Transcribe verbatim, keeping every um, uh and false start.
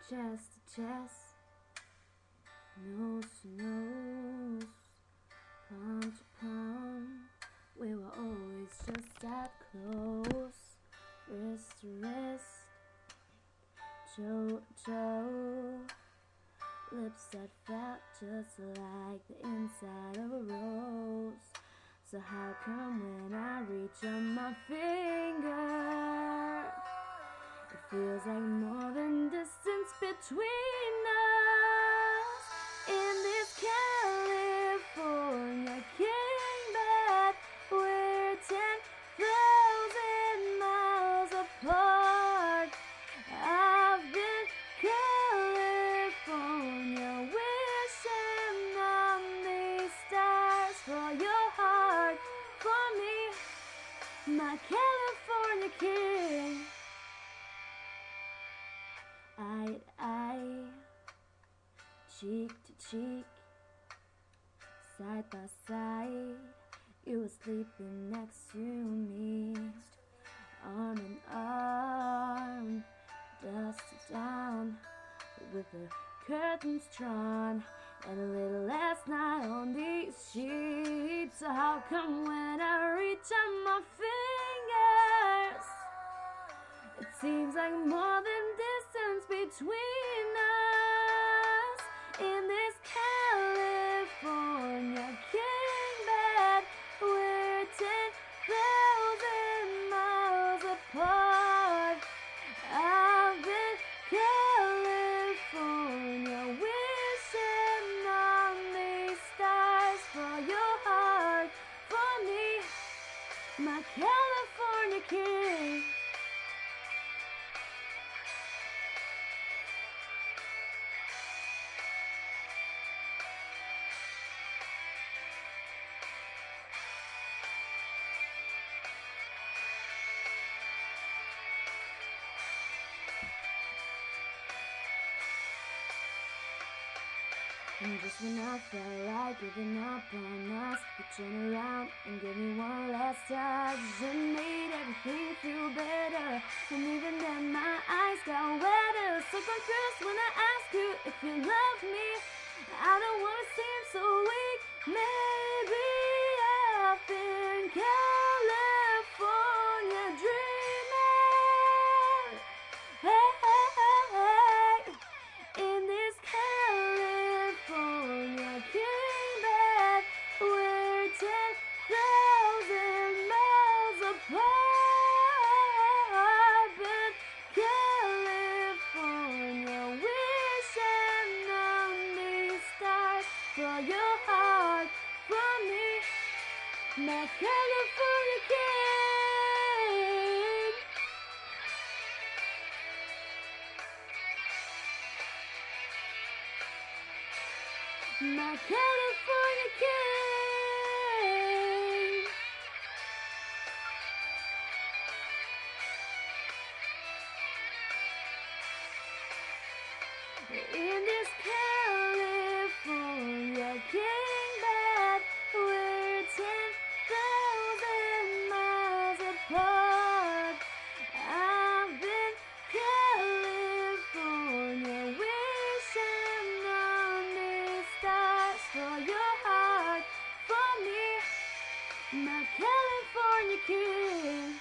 chest to chest, nose to nose, palm to palm. We were always just that close, wrist to wrist, toe to toe, lips that felt just like the inside of a rose. So how come when I reach on my finger, it feels like more than distance between us? In this California king bed, we're ten thousand miles apart. I've been California wishing on these stars for your heart, for me, my California king. Eye to eye, cheek to cheek, side by side, you were sleeping next to me, arm in arm, dust to dawn, with the curtains drawn, and a little last night on these sheets. So how come when I reach on my fingers, it seems like more than distance between us? In this California king bed, we're ten thousand miles apart. I've been California wishing on these stars for your heart, for me, my California king. And just when I felt like giving up on us, you turn around and give me one last touch, and made everything feel better. And even then my eyes got wetter. So confused when I ask you if you love me, I don't wanna seem so weak. Maybe I've been California dreaming. Hey, hey, hey, hey. In this California king bed, we're ten thousand miles apart. But California wishing on these stars for your heart, for me, my California king. My California king. In this California king bed, we're ten thousand miles apart. I've been California wishing on these stars for your heart, for me, my California king.